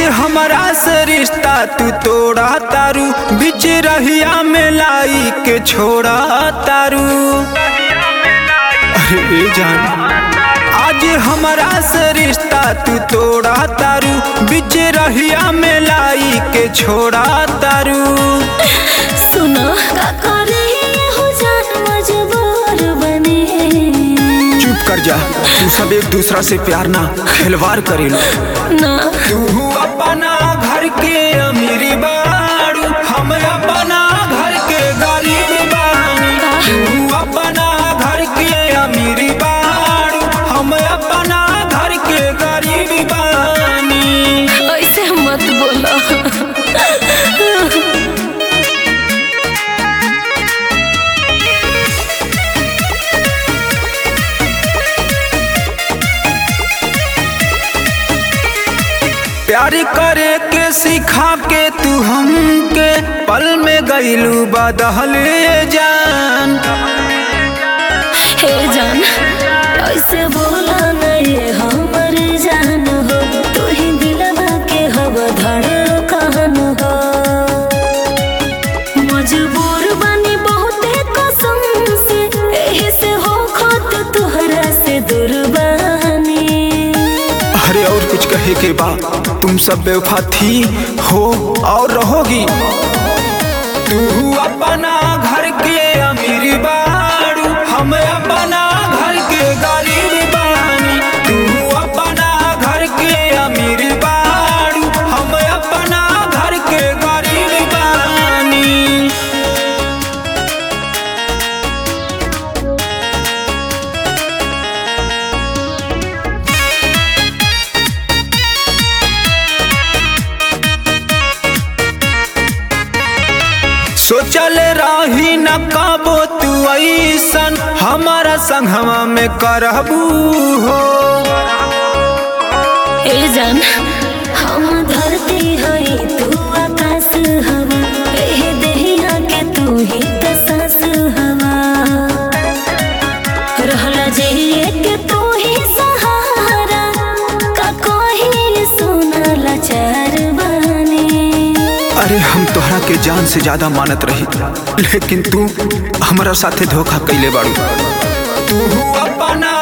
हमारा से रिश्ता तू तोड़ा तारू, बीच रहिया में लाई के छोड़ा तारू। अरे जान, आज हमारा से रिश्ता तू तोड़ा तारू, बीच रहिया में लाई के छोड़ा तारू। सुनो का करे हो जान मजबूर बने। चुप कर जा, तू सब एक दूसरा से प्यार ना खिलवाड़ करे लो ना। तू अपना घर के अमीरी बाड़ू, हम अपना घर के गरीब बानी। तू अपना घर के अमीरी बाड़ू, हम अपना घर के गरीब बानी। ऐसे मत बोलो। प्यार करे के सिखा के तू हमके पल में गईलू बदहल जान। हे जान ऐसे बोला नहीं हमर जान हो, तू ही दिलवा के हव धड़कन हो। मजबूर बनी बहुते कसम से, एही से हो खुद तुहरा से दूर बनी। अरे और कुछ कहे के बा, तुम सब बेवफा थी हो और रहोगी। तू अपना घर के अमीर बाड़ू, हम अपना घर के गरीब बानी। तू अपना घर के अमीर बाड़ू, हम अपना घर के गरीब बानी। सोचल रही न कबो तू ऐसन, हमारा संगवा में करबू हो। ए जान हम धरती हई तू आकाश हवा, एहे देहिया के तू ही त सांस हवा। रहला जिए के तू ही सहारा, का कोई सुनला चार बानी। अरे हम तोहरा के जान से ज्यादा मानत रही, लेकिन तू हमारा साथे धोखा कैले बाड़ू। तू अपना